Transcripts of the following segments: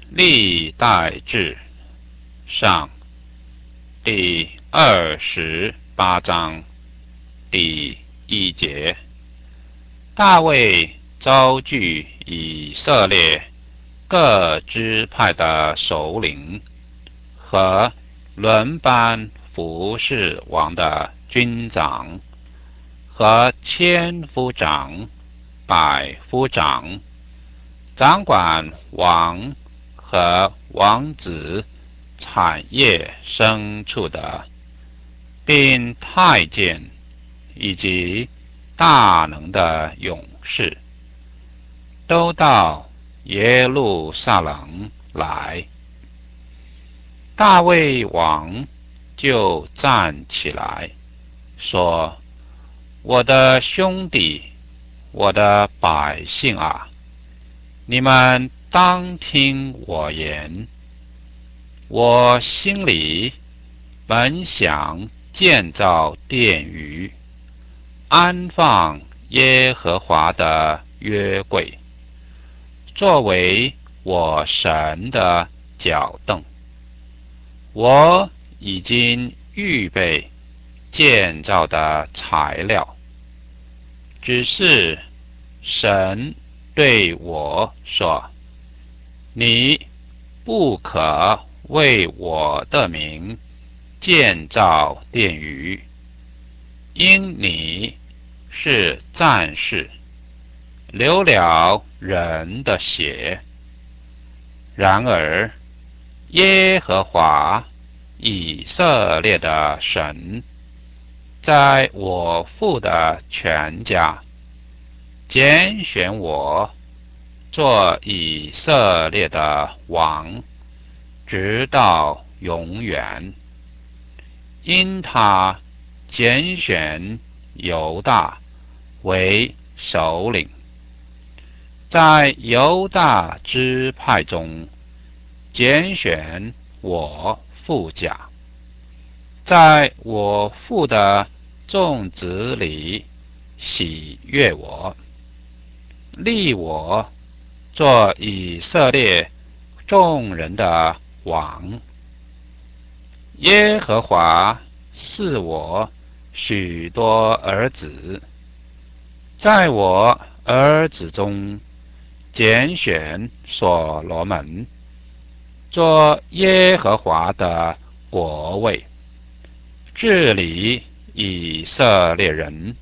历代志上第28章第1节，大卫召聚以色列各支派的首领和轮班服侍王的军长和千夫长、百夫长，掌管王和王子产业牲畜的，并太监以及大能的勇士，都到耶路撒冷来。大卫王就站起来说：我的兄弟，我的百姓啊，你们当听我言。我心里本想建造殿宇，安放耶和华的约柜，作为我神的脚凳。我已经预备建造的材料，只是神对我说：你不可为我的名建造殿宇，因你是战士，流了人的血。然而耶和华以色列的神在我父的全家拣选我做以色列的王，直到永远。因他拣选犹大为首领，在犹大支派中拣选我父家，在我父的众子里喜悦我，立我做以色列众人的王。耶和华赐我许多儿子，在我儿子中拣选所罗门做耶和华的国位，治理以色列人。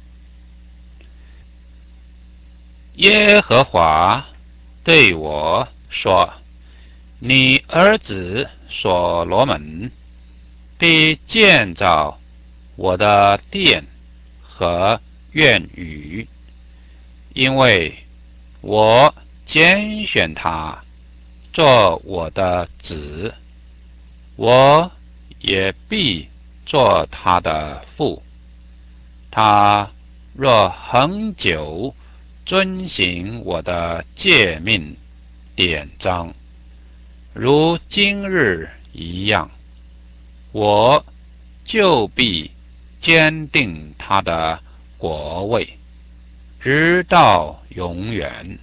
耶和华对我说：你儿子所罗门必建造我的殿和院宇，因为我拣选他做我的子，我也必做他的父。他若恒久遵行我的诫命典章，如今日一样，我就必坚定他的国位，直到永远。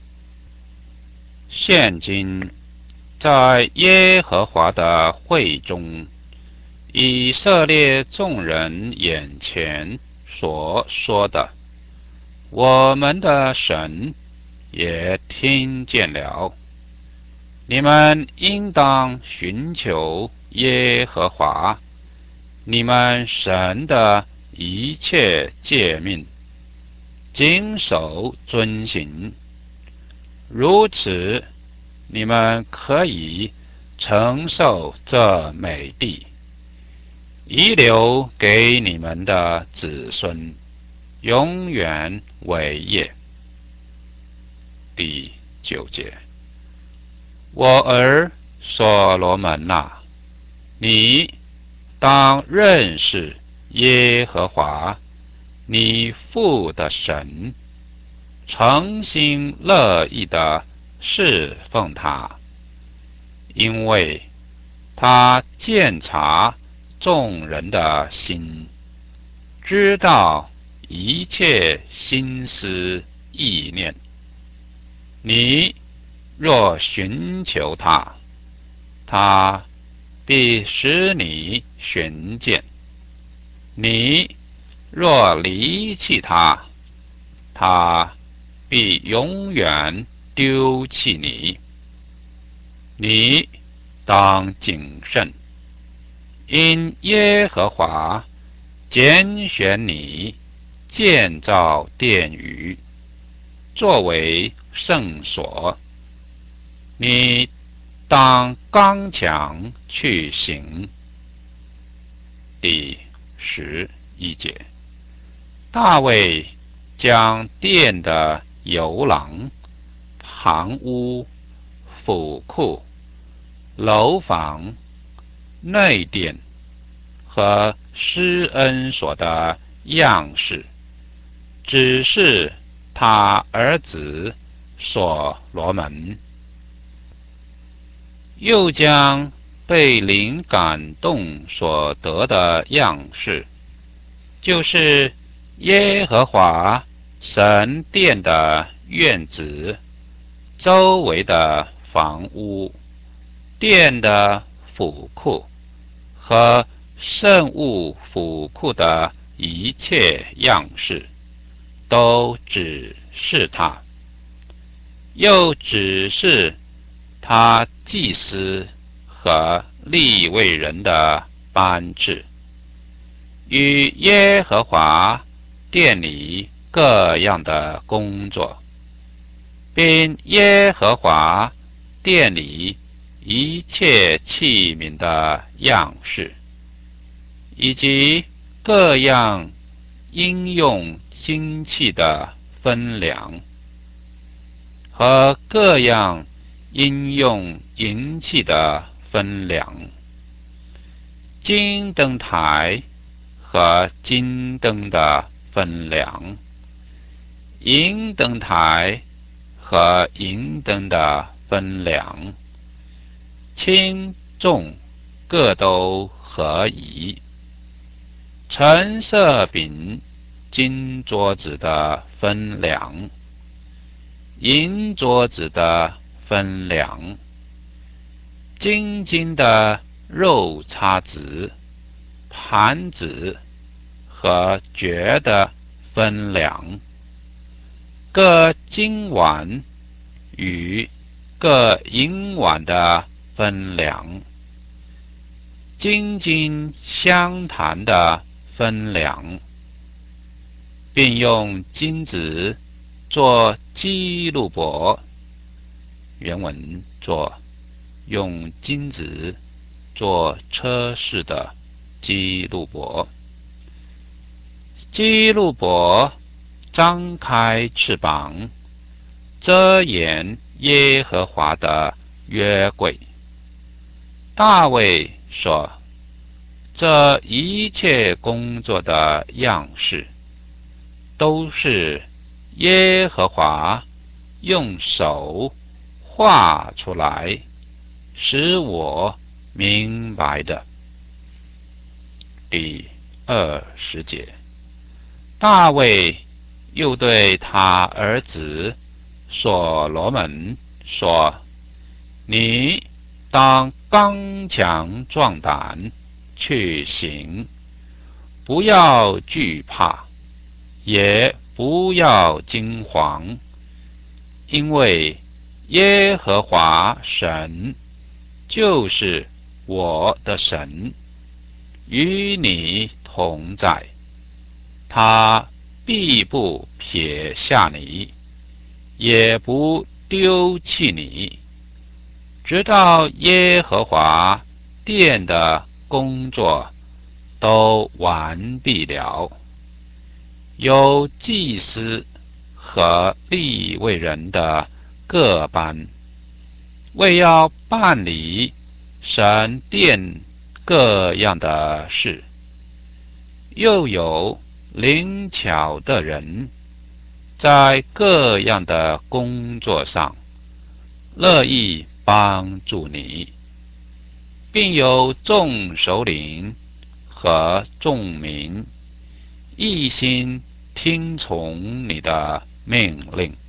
现今在耶和华的会中，以色列众人眼前所说的，我们的神也听见了。你们应当寻求耶和华你们神的一切诫命，谨守遵行，如此你们可以承受这美地，遗留给你们的子孙，永远为业。第9节，我儿所罗门啊，你当认识耶和华你父的神，诚心乐意地侍奉他，因为他鉴察众人的心，知道一切心思意念。你若寻求他，他必使你寻见；你若离弃他，他必永远丢弃你。你当谨慎，因耶和华拣选你，建造殿宇，作为圣所。你当刚强去行。第11节，大卫将殿的游廊、旁屋、府库、楼房、内殿和施恩所的样式，只是他儿子所罗门，又将被灵感动所得的样式，就是耶和华神殿的院子、周围的房屋、殿的府库和圣物府库的一切样式，都指示他，又指示他祭司和利未人的班制，与耶和华殿里各样的工作，并耶和华殿里一切器皿的样式，以及各样应用金器的分量，和各样应用银器的分量，金灯台和金灯的分量，银灯台和银灯的分量，轻重各都合宜。橙色饼金桌子的分量，银桌子的分量，金的肉叉子、盘子和爵的分量，各金碗与各银碗的分量，金香坛的分量，并用金子做基路伯，原文作用金子做车饰的基路伯。基路伯张开翅膀，遮掩耶和华的约柜。大卫说，这一切工作的样式，都是耶和华用手画出来，使我明白的。第20节，大卫又对他儿子所罗门说，你当刚强壮胆去行，不要惧怕，也不要惊惶，因为耶和华神就是我的神，与你同在，他必不撇下你，也不丢弃你，直到耶和华殿的工作都完毕了。有祭司和利未人的各班，为要办理神殿各样的事，又有灵巧的人，在各样的工作上乐意帮助你，并有众首领和众民一心听从你的命令。